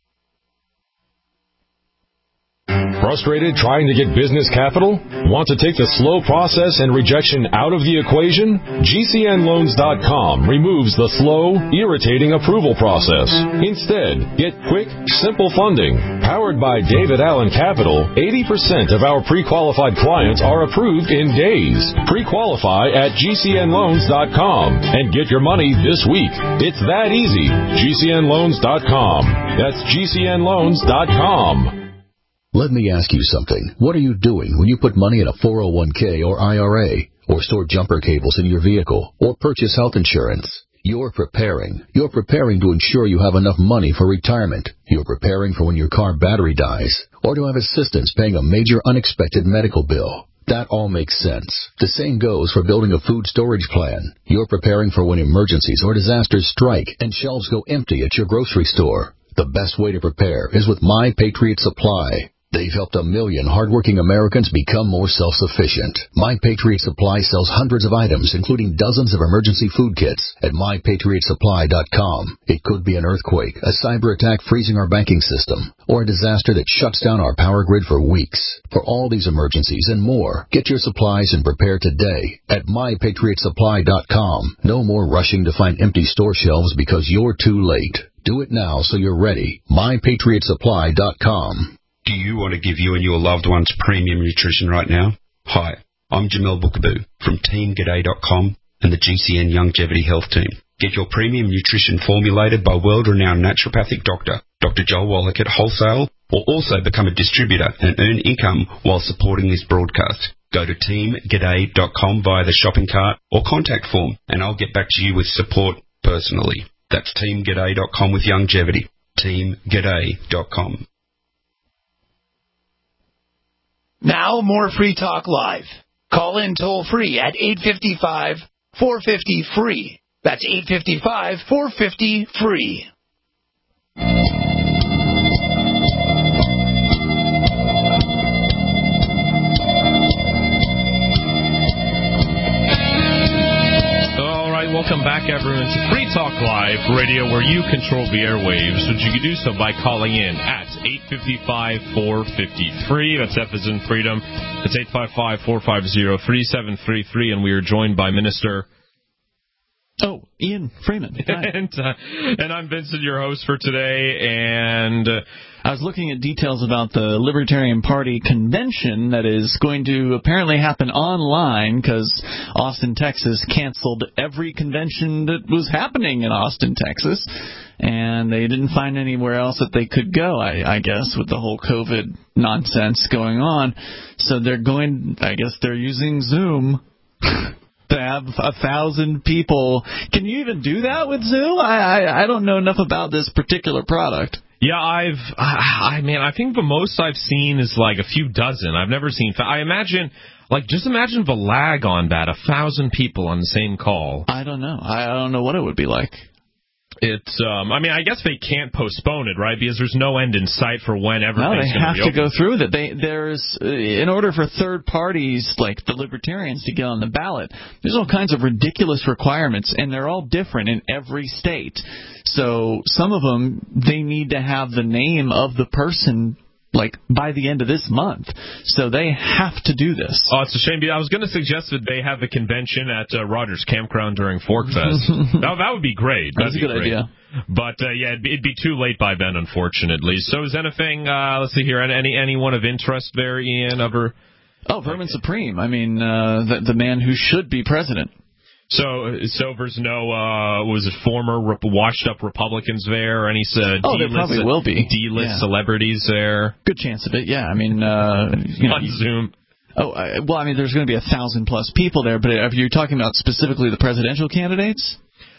Frustrated trying to get business capital? Want to take the slow process and rejection out of the equation? G C N loans dot com removes the slow, irritating approval process. Instead, get quick, simple funding. Powered by David Allen Capital, eighty percent of our pre-qualified clients are approved in days. Pre-qualify at G C N loans dot com and get your money this week. It's that easy. G C N loans dot com. That's G C N loans dot com. Let me ask you something. What are you doing when you put money in a four oh one k or I R A, or store jumper cables in your vehicle, or purchase health insurance? You're preparing. You're preparing to ensure you have enough money for retirement. You're preparing for when your car battery dies, or to have assistance paying a major unexpected medical bill. That all makes sense. The same goes for building a food storage plan. You're preparing for when emergencies or disasters strike and shelves go empty at your grocery store. The best way to prepare is with My Patriot Supply. They've helped a million hardworking Americans become more self-sufficient. My Patriot Supply sells hundreds of items, including dozens of emergency food kits at my patriot supply dot com. It could be an earthquake, a cyber attack freezing our banking system, or a disaster that shuts down our power grid for weeks. For all these emergencies and more, get your supplies and prepare today at my patriot supply dot com. No more rushing to find empty store shelves because you're too late. Do it now so you're ready. my patriot supply dot com. Do you want to give you and your loved ones premium nutrition right now? Hi, I'm Jamel Bookaboo from team g'day dot com and the G C N Longevity Health Team. Get your premium nutrition formulated by world-renowned naturopathic doctor, Doctor Joel Wallach at wholesale, or also become a distributor and earn income while supporting this broadcast. Go to team g'day dot com via the shopping cart or contact form, and I'll get back to you with support personally. That's team g'day dot com with longevity. team g'day dot com. Now more Free Talk Live. Call in toll free at eight five five, four five zero, free. That's eight five five, four five zero, free. Welcome back, everyone, to Free Talk Live Radio, where you control the airwaves, which you can do so by calling in at eight five five, four five zero, free. That's F as in freedom. That's eight five five, four five zero, three seven three three, and we are joined by Minister... Oh, Ian Freeman. and, uh, and I'm Vincent, your host for today, and... Uh, I was looking at details about the Libertarian Party convention that is going to apparently happen online because Austin, Texas canceled every convention that was happening in Austin, Texas, and they didn't find anywhere else that they could go, I, I guess, with the whole COVID nonsense going on. So they're going, I guess they're using Zoom to have a thousand people. Can you even do that with Zoom? I, I, I don't know enough about this particular product. Yeah, I've, I, I mean, I think the most I've seen is like a few dozen. I've never seen, I imagine, like, just imagine the lag on that, a thousand people on the same call. I don't know. I don't know what it would be like. It's, um, I mean, I guess they can't postpone it, right? Because there's no end in sight for when everything's going to be No, they have to go through that. They, there's, uh, in order for third parties like the Libertarians to get on the ballot, there's all kinds of ridiculous requirements, and they're all different in every state. So some of them, they need to have the name of the person, like, by the end of this month. So they have to do this. Oh, it's a shame. I was going to suggest that they have the convention at uh, Rogers Campground during Fork Fest. that, that would be great. That'd That's be a good great. idea. But, uh, yeah, it'd be, it'd be too late by then, unfortunately. So is anything, uh, let's see here, any anyone of interest there, Ian, ever? Oh, Vermin Supreme. I mean, uh, the, the man who should be president. So, so there's no, uh, was it former rep- washed-up Republicans there, or any uh, oh, D-list, there probably will be. D-list yeah. celebrities there? Good chance of it, yeah. I mean, uh, you know, on Zoom. Oh, uh, well, I mean, there's going to be a thousand plus people there, but are you talking about specifically the presidential candidates?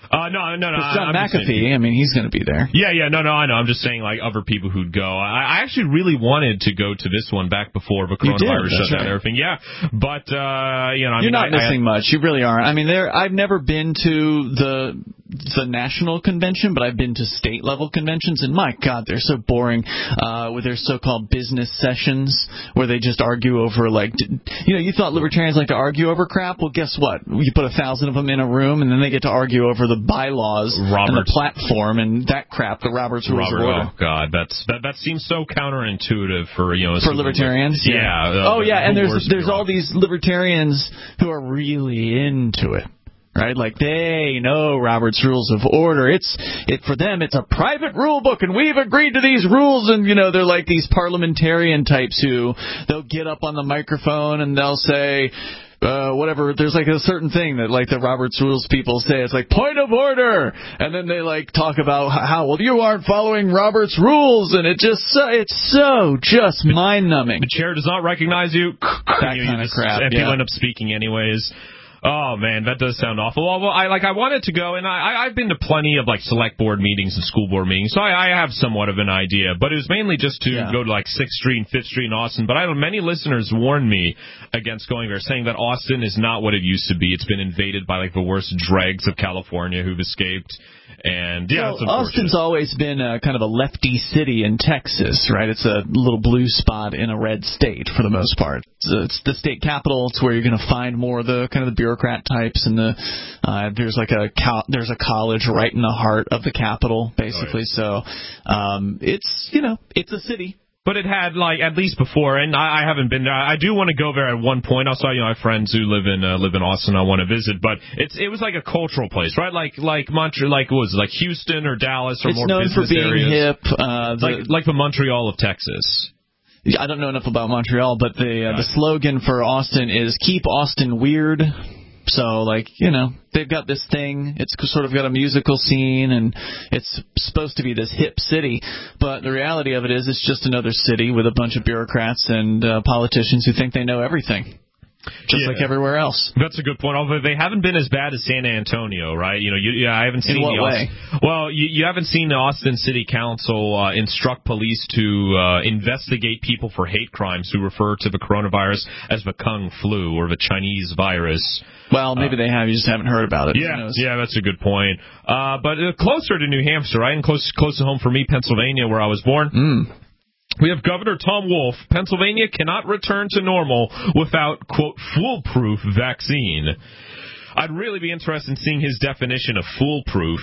Uh, no, no, no. John I'm McAfee, I mean, he's going to be there. Yeah, yeah, no, no, I know. I'm just saying, like, other people who'd go. I, I actually really wanted to go to this one back before the coronavirus shut down and everything. Yeah, but, uh, you know, I You're mean, not I, missing I, much. You really aren't. I mean, there. I've never been to the the national convention, but I've been to state level conventions, and my God, they're so boring. Uh, with their so-called business sessions, where they just argue over, like, you know, you thought libertarians like to argue over crap. Well, guess what? You put a thousand of them in a room, and then they get to argue over the bylaws Roberts. and the platform and that crap, the Roberts Rules Robert, of Order. Oh God, that's that. That seems so counterintuitive for you know for libertarians. Yeah. yeah. Uh, oh yeah, and there's there's all bureaucracy. these libertarians who are really into it. Right, like they know Robert's Rules of Order. It's it for them. It's a private rule book, and we've agreed to these rules. And you know, they're like these parliamentarian types who they'll get up on the microphone and they'll say, uh, whatever. There's like a certain thing that like the Robert's Rules people say. It's like point of order, and then they like talk about how well you aren't following Robert's rules, and it just so, it's so just mind numbing. The chair does not recognize you. That you, kind you of just, crap. And yeah. people end up speaking anyways. Oh man, that does sound awful. Well, I like I wanted to go, and I I've been to plenty of like select board meetings and school board meetings, so I, I have somewhat of an idea. But it was mainly just to yeah. go to like sixth Street and fifth Street in Austin. But I don't. Many listeners warned me against going there, saying that Austin is not what it used to be. It's been invaded by like the worst dregs of California who've escaped. And yeah, well, Austin's always been a, kind of a lefty city in Texas, right? It's a little blue spot in a red state for the most part. So it's the state capital. It's where you're going to find more of the kind of the bureaucrat types, and the uh, there's like a co- there's a college right in the heart of the capital, basically. Oh, yeah. So um, it's you know it's a city. But it had, like, at least before, and I, I haven't been there. I do want to go there at one point. Also, you know, I have friends who live in uh, live in Austin I want to visit. But it's it was like a cultural place, right? Like like Montreal, like what was it, like Houston or Dallas or it's more known business for being areas. hip. Uh, the, like like the Montreal of Texas. I don't know enough about Montreal, but the uh, the slogan for Austin is "Keep Austin Weird." So, like, you know, they've got this thing. It's sort of got a musical scene, and it's supposed to be this hip city. But the reality of it is it's just another city with a bunch of bureaucrats and uh, politicians who think they know everything. Just yeah. like everywhere else. That's a good point. Although they haven't been as bad as San Antonio, right? You know, you, yeah, I haven't seen In what the way? Austin, well, you, you haven't seen the Austin City Council uh, instruct police to uh, investigate people for hate crimes who refer to the coronavirus as the Kung flu or the Chinese virus. Well, maybe uh, they have. You just haven't heard about it. Yeah, yeah, that's a good point. Uh, but uh, closer to New Hampshire, right, and close close to home for me, Pennsylvania, where I was born. Mm. We have Governor Tom Wolf. Pennsylvania cannot return to normal without, quote, foolproof vaccine. I'd really be interested in seeing his definition of foolproof.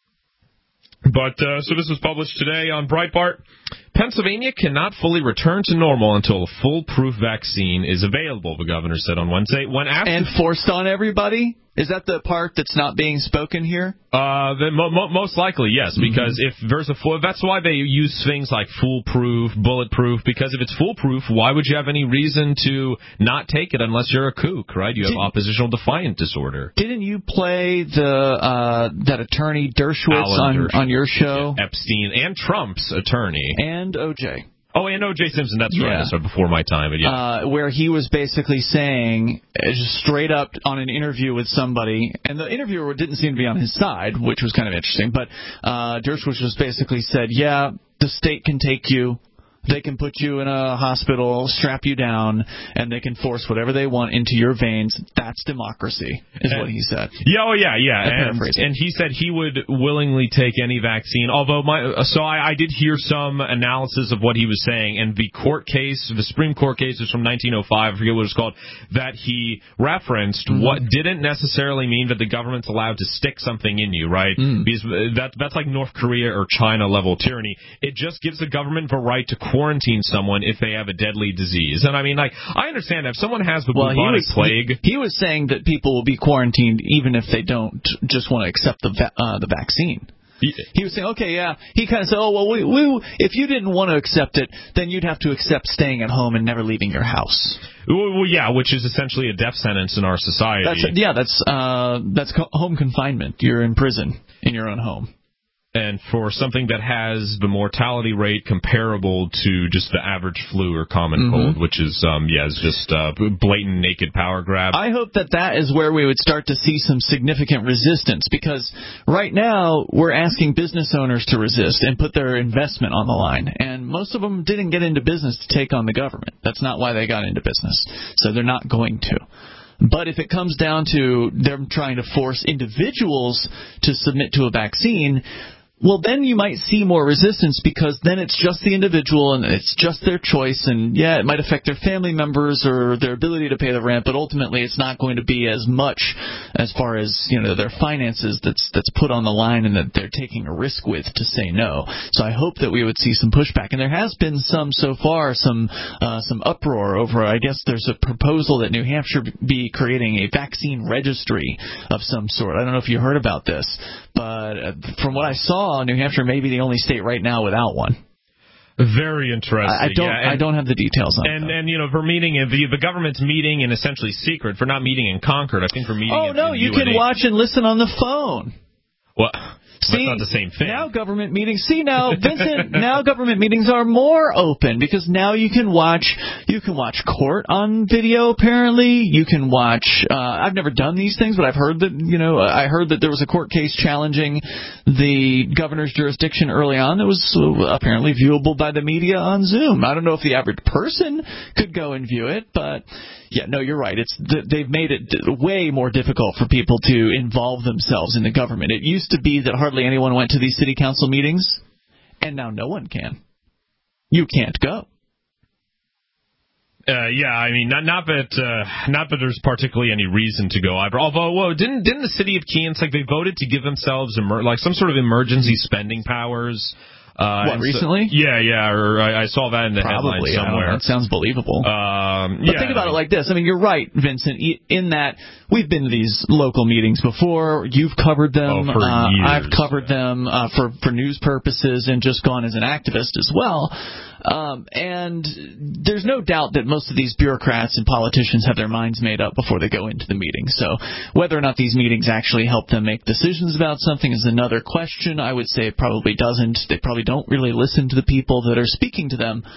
But, uh, so this was published today on Breitbart. Pennsylvania cannot fully return to normal until a foolproof vaccine is available, the governor said on Wednesday. When asked and forced on everybody? Is that the part that's not being spoken here? Uh, the, mo- mo- most likely, yes, because mm-hmm. if there's a fool, that's why they use things like foolproof, bulletproof, because if it's foolproof, why would you have any reason to not take it unless you're a kook, right? You have Did, oppositional defiant disorder. Didn't you play the uh, that attorney Dershowitz on, Dershowitz. on your show? Yeah, Epstein and Trump's attorney. And O J. Oh, and O J Simpson, that's yeah. right. That's right, before my time. But yeah. Uh, where he was basically saying, just straight up on an interview with somebody, and the interviewer didn't seem to be on his side, which was kind of interesting, but uh, Dershowitz just basically said, yeah, the state can take you. They can put you in a hospital, strap you down, and they can force whatever they want into your veins. That's democracy, is and, what he said. Yeah, oh yeah, yeah. And, and he said he would willingly take any vaccine. Although, my so I, I did hear some analysis of what he was saying, and the court case, the Supreme Court case is from nineteen oh five, I forget what it's called, that he referenced mm-hmm. what didn't necessarily mean that the government's allowed to stick something in you, right? Mm. Because that, that's like North Korea or China level tyranny. It just gives the government the right to quarantine someone if they have a deadly disease. And I mean, like, I understand that if someone has the well, bubonic he was, plague... He, he was saying that people will be quarantined even if they don't just want to accept the va- uh, the vaccine. He was saying, okay, yeah. He kind of said, oh, well, we, we, if you didn't want to accept it, then you'd have to accept staying at home and never leaving your house. Well, yeah, which is essentially a death sentence in our society. That's, yeah, that's uh, that's home confinement. You're in prison in your own home. And for something that has the mortality rate comparable to just the average flu or common Mm-hmm. cold, which is, um, yeah, is just uh, blatant naked power grab. I hope that that is where we would start to see some significant resistance, because right now we're asking business owners to resist and put their investment on the line. And most of them didn't get into business to take on the government. That's not why they got into business. So they're not going to. But if it comes down to them trying to force individuals to submit to a vaccine, well, then you might see more resistance, because then it's just the individual and it's just their choice. And, yeah, it might affect their family members or their ability to pay the rent, but ultimately it's not going to be as much as far as, you know, their finances that's that's put on the line and that they're taking a risk with to say no. So I hope that we would see some pushback. And there has been some so far, some uh, some uproar over, I guess there's a proposal that New Hampshire be creating a vaccine registry of some sort. I don't know if you heard about this, but uh, from what I saw, New Hampshire may be the only state right now without one. Very interesting. I, I don't. Yeah, and, I don't have the details on. And it, and you know, for meeting the the government's meeting in essentially secret, for not meeting in Concord. I think for meeting. Oh in, no, in you U N H. can watch and listen on the phone. Well, See, that's not the same thing. Now government meetings. See now, Vincent. Now government meetings are more open, because now you can watch. You can watch court on video. Apparently, you can watch. Uh, I've never done these things, but I've heard that. You know, I heard that there was a court case challenging the governor's jurisdiction early on that was apparently viewable by the media on Zoom. I don't know if the average person could go and view it, but. Yeah, no, you're right. It's they've made it way more difficult for people to involve themselves in the government. It used to be that hardly anyone went to these city council meetings, and now no one can. You can't go. Uh, yeah, I mean, not not that uh, not that there's particularly any reason to go either. Although, whoa, didn't didn't the city of Keene, like they voted to give themselves emer- like some sort of emergency spending powers? Uh, what, recently? So, yeah, yeah, or I, I saw that in the Probably, headline somewhere. That sounds believable. Um, but yeah, think about I mean, it like this. I mean, you're right, Vincent, in that we've been to these local meetings before. You've covered them. Oh, for uh, years. I've covered them uh, for, for news purposes and just gone as an activist as well. Um, and there's no doubt that most of these bureaucrats and politicians have their minds made up before they go into the meeting. So whether or not these meetings actually help them make decisions about something is another question. I would say it probably doesn't. They probably don't really listen to the people that are speaking to them.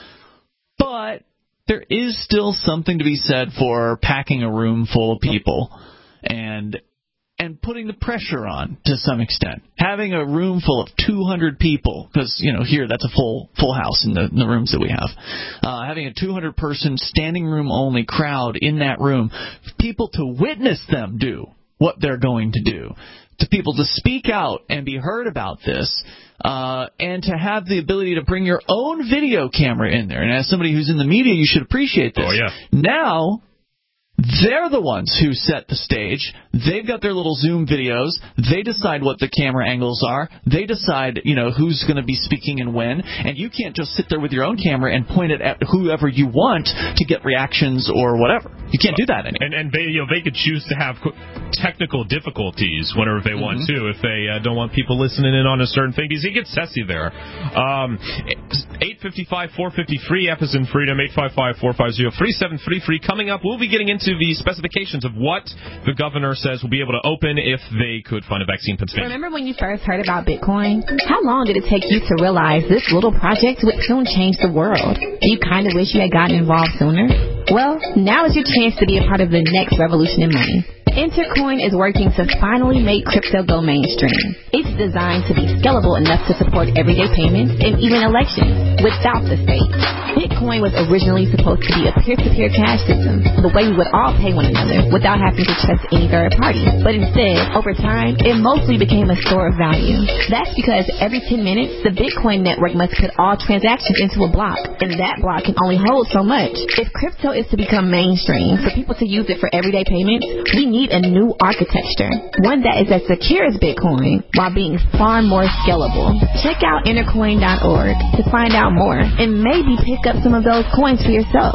But there is still something to be said for packing a room full of people and and putting the pressure on to some extent. Having a room full of two hundred people, because, you know, here that's a full full house in the, in the rooms that we have. Uh, having a two hundred person standing room only crowd in that room, people to witness them do what they're going to do, to people to speak out and be heard about this, uh, and to have the ability to bring your own video camera in there. And as somebody who's in the media, you should appreciate this. Oh, yeah. Now, they're the ones who set the stage. They've got their little Zoom videos. They decide what the camera angles are. They decide, you know, who's going to be speaking and when. And you can't just sit there with your own camera and point it at whoever you want to get reactions or whatever. You can't do that anymore. And, and they, you know, they could choose to have technical difficulties whenever they want Mm-hmm. to, if they uh, don't want people listening in on a certain thing, because it gets sassy there. Um, eight five five, four five zero, free, F is in freedom, eight five five, four five zero, three seven three, free. Coming up, we'll be getting into the specifications of what the governor says will be able to open if they could find a vaccine in Pennsylvania. Remember when you first heard about Bitcoin? How long did it take you to realize this little project would soon change the world? Do you kind of wish you had gotten involved sooner? Well, now is your chance to be a part of the next revolution in money. Intercoin is working to finally make crypto go mainstream. It's designed to be scalable enough to support everyday payments and even elections without the state. Bitcoin was originally supposed to be a peer-to-peer cash system, the way we would all pay one another without having to trust any third party. But instead, over time, it mostly became a store of value. That's because every ten minutes, the Bitcoin network must put all transactions into a block, and that block can only hold so much. If crypto is to become mainstream, for people to use it for everyday payments, we need a new architecture, one that is as secure as Bitcoin while being far more scalable. Check out intercoin dot org to find out more and maybe pick up some of those coins for yourself.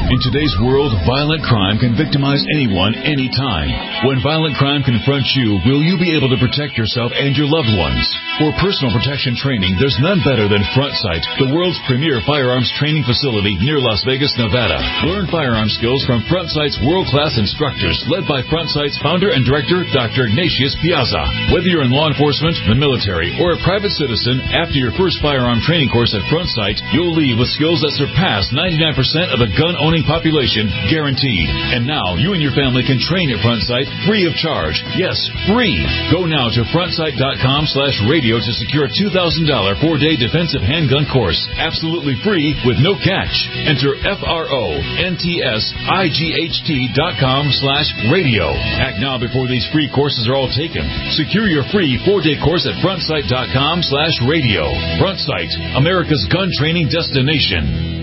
In today's world, violent crime can victimize anyone, anytime. When violent crime confronts you, will you be able to protect yourself and your loved ones? For personal protection training, there's none better than Front Sight, the world's premier firearms training facility near Las Vegas, Nevada. Learn firearm skills from Front Sight's world-class instructors, led by Front Sight's founder and director, Doctor Ignatius Piazza. Whether you're in law enforcement, the military, or a private citizen, after your first firearm training course at Front Sight, you'll leave with skills that surpass ninety-nine percent of the gun-owning population, guaranteed. And now, you and your family can train at Front Sight free of charge. Yes, free. Go now to frontsight.com slash radio to secure a two thousand dollars four-day defensive handgun course. Absolutely free with no catch. Enter F-R-O-N-T-S-I-G-H-T dot com slash radio. Act now before these free courses are all taken. Secure your free four-day course at frontsight.com slash radio. Front Sight, America's gun training destination.